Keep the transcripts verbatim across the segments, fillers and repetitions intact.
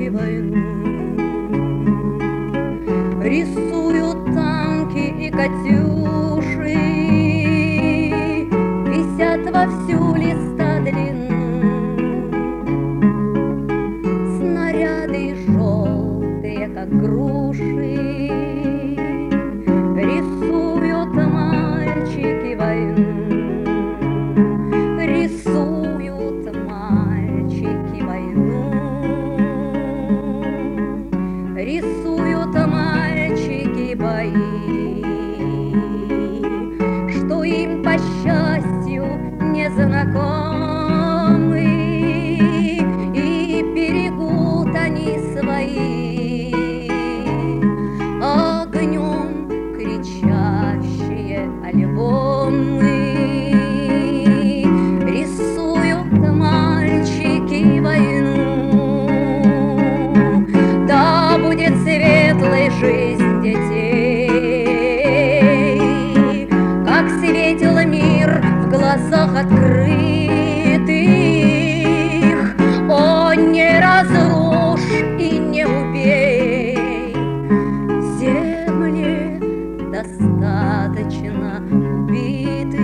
мальчики войну. Рисуют танки и катюши, висят во всю листа длину. Снаряды желтые, как груши, рисуют мальчики войну. Рисуют мальчики войну. Рисуют мальчики бои, что им по счастью не знакомы, и берегут они свои огнем кричащие альбомы. Рисуют мальчики войну. Да будет светлой жизнь детей, как светил мир в глазах открытых. О, не разрушь и не убей, земле достаточно убитых.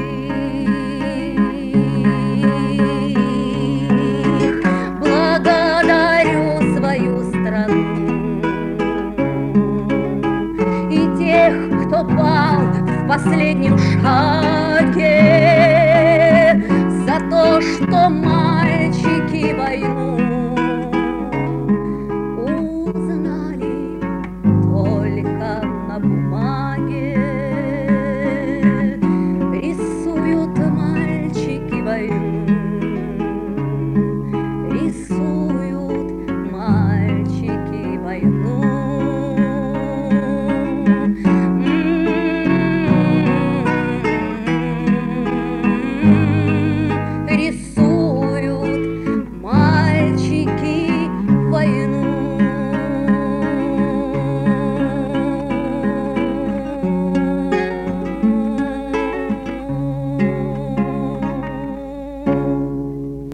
Благодарю свою страну и тех, кто пал в последнем шаге.